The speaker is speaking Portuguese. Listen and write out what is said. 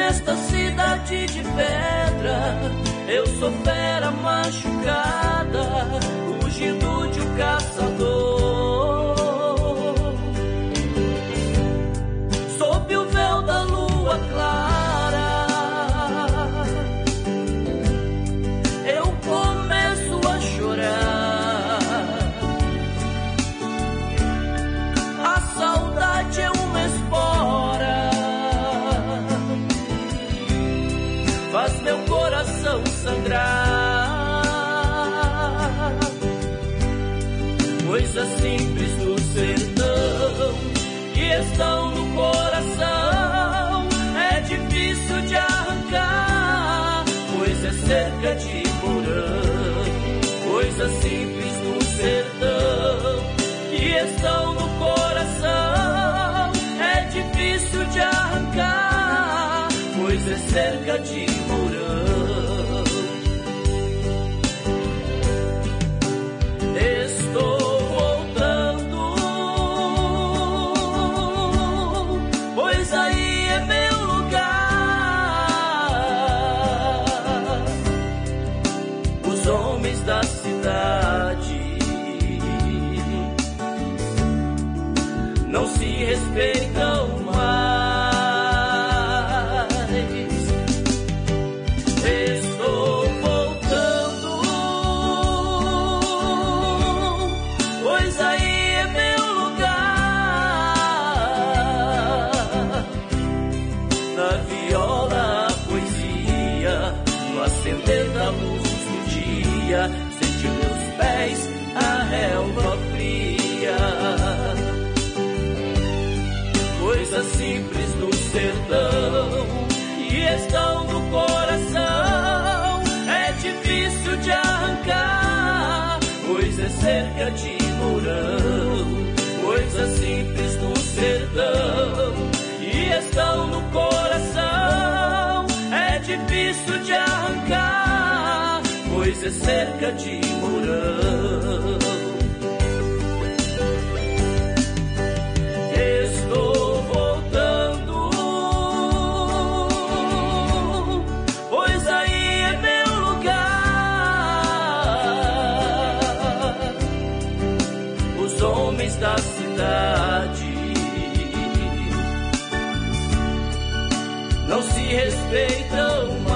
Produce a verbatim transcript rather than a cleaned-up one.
nesta cidade de pedra. Eu sou fera machucada, fugido de um caçador. Sob o véu da lua clara, eu começo a chorar. A saudade é uma espora, faz meu coração sangrar. Coisas simples do sertão que estão no coração, é difícil de arrancar, pois é cerca de porão. Coisas simples do sertão que estão no coração, é difícil de arrancar, pois é cerca de porão. Estou voltando, pois aí é meu lugar. Os homens da cidade não se respeitam mais. Estou voltando, pois aí é meu lugar. Na viola a poesia, no acender da luz do dia, sente meus pés a relva fria. Coisas simples do sertão que estão no coração, é difícil de arrancar, pois é cerca de morão. Coisas simples do sertão que estão no coração, é difícil de arrancar, pois é cerca de morão. Estou voltando, pois aí é meu lugar. Os homens da cidade não se respeitam mais.